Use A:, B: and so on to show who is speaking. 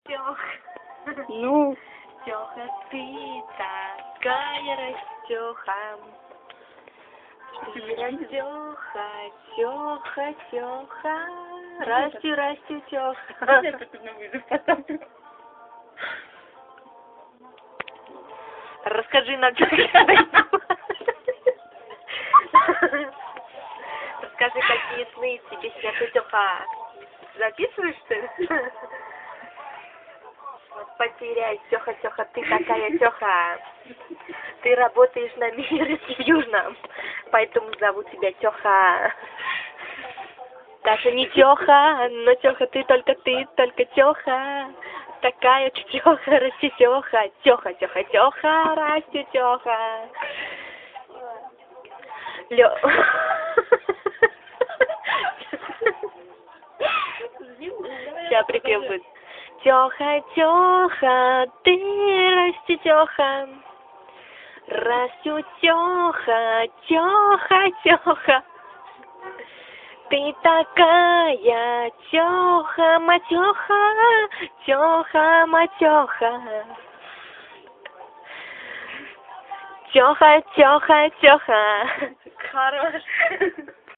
A: Тёха.
B: Ну,
A: Тёха, ты такая растёха. Тёха, Тёха, Тёха. Расти, Тёха.
B: я тут на вызов поставлю.
A: Расскажи нам, Расскажи, какие сны тебе снятся, Тёха. Записываешь, что ли? Вот потеряй, Тёха, Тёха, ты такая Тёха. Ты работаешь на Миросе в Южном, поэтому зовут тебя Тёха. Даже не Тёха, но Тёха, ты, только Тёха. Такая Тёха, расти Тёха. Тёха, Тёха, Тёха, расти Тёха. Сейчас припев будет. Тёха, Тёха, ты расти Тёха. Растю Тёха, Тёха, Тёха. Ты такая Тёха, матёха, Тёха, матёха. Тёха, Тёха, Тёха.
B: Хорош.